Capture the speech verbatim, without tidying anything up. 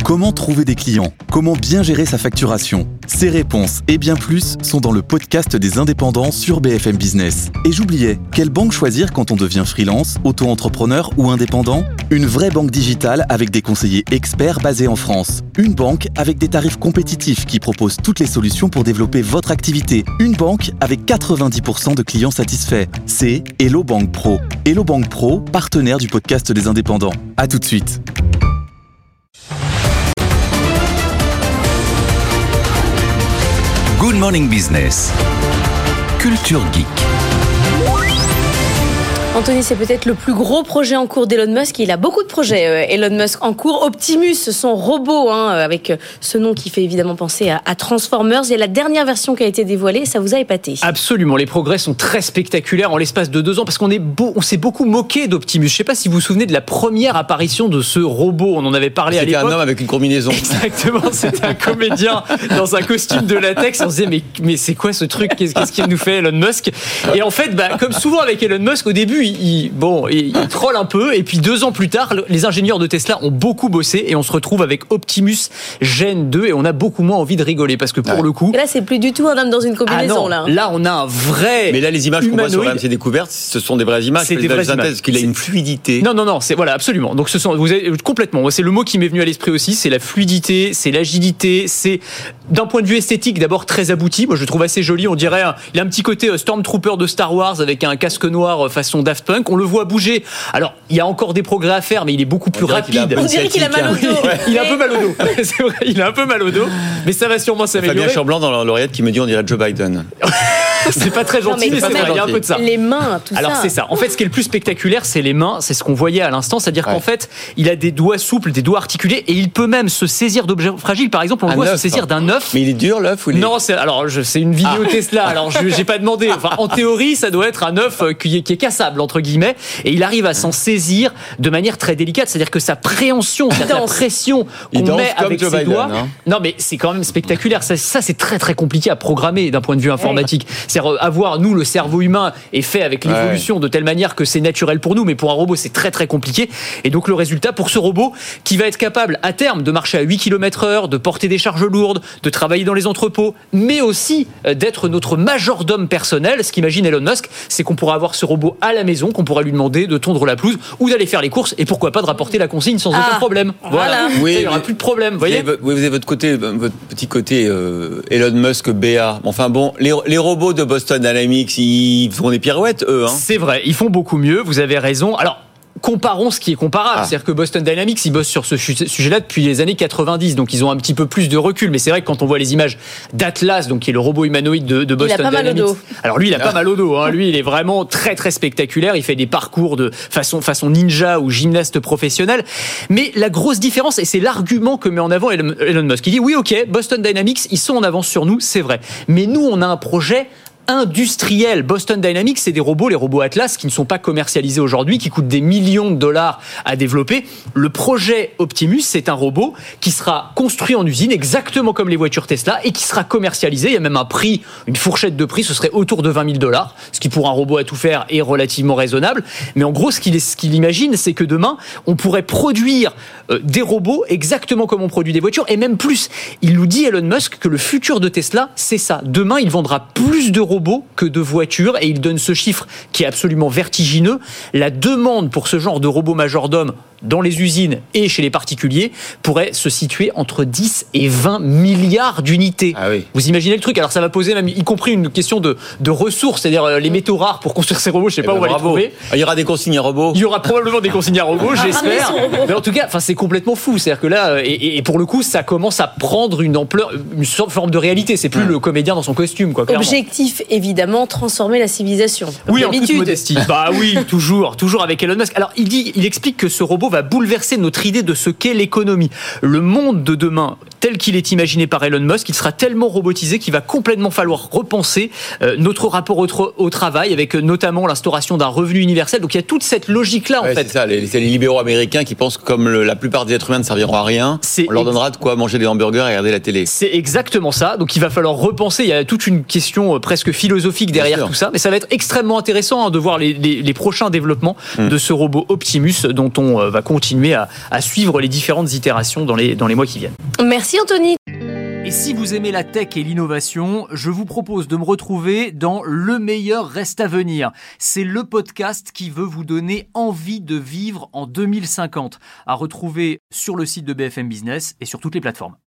Comment trouver des clients ? Comment bien gérer sa facturation ? Ces réponses et bien plus sont dans le podcast des indépendants sur B F M Business. Et j'oubliais, quelle banque choisir quand on devient freelance, auto-entrepreneur ou indépendant ? Une vraie banque digitale avec des conseillers experts basés en France. Une banque avec des tarifs compétitifs qui propose toutes les solutions pour développer votre activité. Une banque avec quatre-vingt-dix pour cent de clients satisfaits. C'est Hello Bank Pro. Hello Bank Pro, partenaire du podcast des indépendants. À tout de suite. Good Morning Business. Culture Geek. Anthony, c'est peut-être le plus gros projet en cours d'Elon Musk. Il a beaucoup de projets, euh, Elon Musk, en cours. Optimus, son robot, hein, avec ce nom qui fait évidemment penser à, à Transformers. Il y a la dernière version qui a été dévoilée. Ça vous a épaté ? Absolument. Les progrès sont très spectaculaires en l'espace de deux ans parce qu'on est beau, on s'est beaucoup moqué d'Optimus. Je ne sais pas si vous vous souvenez de la première apparition de ce robot. On en avait parlé c'était à l'époque. C'était un homme avec une combinaison. Exactement. C'était un comédien dans un costume de latex. On se disait, mais, mais c'est quoi ce truc ? Qu'est-ce, qu'est-ce qu'il nous fait, Elon Musk ? Et en fait, bah, comme souvent avec Elon Musk, au début, il, il, bon, il, il troll un peu. Et puis deux ans plus tard, les ingénieurs de Tesla ont beaucoup bossé et on se retrouve avec Optimus Gen deux et on a beaucoup moins envie de rigoler parce que pour ouais. le coup... Et là, c'est plus du tout un homme dans une combinaison. Ah non, là. là, on a un vrai Mais là, les images humanoïde. qu'on voit sur R M C Découverte, ce sont des vraies images. C'est des vraies images. Parce qu'il a une fluidité. Non, non, non, c'est, voilà, absolument. Donc, ce sont, vous avez, complètement. C'est le mot qui m'est venu à l'esprit aussi. C'est la fluidité, c'est l'agilité, c'est, d'un point de vue esthétique, d'abord très abouti. Moi, je le trouve assez joli. On dirait, il a un petit côté Stormtrooper de Star Wars avec un casque noir façon Daft Punk. On le voit bouger. Alors, il y a encore des progrès à faire, mais il est beaucoup plus rapide. On dirait qu'il a mal au dos. Ouais. Il a un peu mal au dos. C'est vrai, il a un peu mal au dos. Mais ça va sûrement s'améliorer. Fabien Chamblanc dans l'oreillette qui me dit on dirait Joe Biden. C'est pas très gentil, non, mais, mais c'est vrai, il y a un peu de ça. Les mains, tout Alors, ça. Alors c'est ça. En fait, ce qui est le plus spectaculaire, c'est les mains. C'est ce qu'on voyait à l'instant, c'est-à-dire ouais. qu'en fait, il a des doigts souples, des doigts articulés, et il peut même se saisir d'objets fragiles. Par exemple, on le voit se saisir d'un œuf. Mais il est dur l'œuf ou il est... Non, c'est alors je, c'est une vidéo ah. Tesla. Alors je j'ai pas demandé. Enfin, en théorie, ça doit être un œuf qui est, qui est cassable entre guillemets, et il arrive à s'en saisir de manière très délicate. C'est-à-dire que sa préhension, sa pression qu'on met avec ses Biden, doigts. Hein. Non, mais c'est quand même spectaculaire. Ça, ça, c'est très très compliqué à programmer d'un point de vue informatique. Ouais. C'est-à-dire avoir nous le cerveau humain est fait avec l'évolution ouais. de telle manière que c'est naturel pour nous, mais pour un robot c'est très très compliqué. Et donc le résultat pour ce robot qui va être capable à terme de marcher à huit kilomètres heure, de porter des charges lourdes, de travailler dans les entrepôts, mais aussi d'être notre majordome personnel. Ce qu'imagine Elon Musk, c'est qu'on pourra avoir ce robot à la maison, qu'on pourra lui demander de tondre la pelouse ou d'aller faire les courses et pourquoi pas de rapporter la consigne sans ah, aucun problème. Voilà, voilà. Oui, il n'y aura plus de problème. Vous voyez, vous avez, vous avez votre côté, votre petit côté euh, Elon Musk B A. Enfin bon, les, les robots de Boston Dynamics, ils font des pirouettes, eux. Hein. C'est vrai, ils font beaucoup mieux, vous avez raison. Alors, comparons ce qui est comparable. Ah. C'est-à-dire que Boston Dynamics, ils bossent sur ce sujet-là depuis les années quatre-vingt-dix, donc ils ont un petit peu plus de recul. Mais c'est vrai que quand on voit les images d'Atlas, donc qui est le robot humanoïde de, de Boston il a pas Dynamics, mal au dos. Alors lui, il a ah. pas mal au dos. Hein. Lui, il est vraiment très très spectaculaire. Il fait des parcours de façon façon ninja ou gymnaste professionnel. Mais la grosse différence, et c'est l'argument que met en avant Elon Musk, il dit oui, ok, Boston Dynamics, ils sont en avance sur nous, c'est vrai. Mais nous, on a un projet industriel. Boston Dynamics, c'est des robots, les robots Atlas, qui ne sont pas commercialisés aujourd'hui, qui coûtent des millions de dollars à développer. Le projet Optimus, c'est un robot qui sera construit en usine, exactement comme les voitures Tesla, et qui sera commercialisé. Il y a même un prix, une fourchette de prix, ce serait autour de vingt mille dollars, ce qui pour un robot à tout faire est relativement raisonnable. Mais en gros, ce qu'il, ce qu'il imagine, c'est que demain, on pourrait produire euh, des robots exactement comme on produit des voitures, et même plus. Il nous dit, Elon Musk, que le futur de Tesla, c'est ça. Demain, il vendra plus de robots que de voitures, et il donne ce chiffre qui est absolument vertigineux. La demande pour ce genre de robot majordome dans les usines et chez les particuliers pourrait se situer entre dix et vingt milliards d'unités. Ah oui. Vous imaginez le truc ? Alors ça va poser même, y compris une question de, de ressources, c'est-à-dire les métaux rares pour construire ces robots, je sais pas ben où on va les trouver. Il y aura des consignes à robots. Il y aura probablement des consignes à robots, j'espère. Mais en tout cas, enfin, c'est complètement fou. C'est-à-dire que là, et, et pour le coup, ça commence à prendre une ampleur, une forme de réalité. C'est plus mmh. le comédien dans son costume, quoi. Clairement. Objectif, évidemment, transformer la civilisation. Oui, en toute modestie. Bah oui, toujours, toujours avec Elon Musk. Alors, il dit, il explique que ce robot va bouleverser notre idée de ce qu'est l'économie. Le monde de demain tel qu'il est imaginé par Elon Musk, il sera tellement robotisé qu'il va complètement falloir repenser euh, notre rapport au, tra- au travail, avec euh, notamment l'instauration d'un revenu universel. Donc il y a toute cette logique-là, ouais, en fait. C'est ça, les, c'est les libéraux américains qui pensent que comme le, la plupart des êtres humains ne serviront à rien, C'est on leur ex- donnera de quoi manger des hamburgers et regarder la télé. C'est exactement ça. Donc il va falloir repenser. Il y a toute une question euh, presque philosophique derrière tout ça. Mais ça va être extrêmement intéressant hein, de voir les, les, les prochains développements mmh. de ce robot Optimus dont on euh, va continuer à, à suivre les différentes itérations dans les, dans les mois qui viennent. Merci Anthony. Et si vous aimez la tech et l'innovation, je vous propose de me retrouver dans Le meilleur reste à venir. C'est le podcast qui veut vous donner envie de vivre en deux mille cinquante. À retrouver sur le site de B F M Business et sur toutes les plateformes.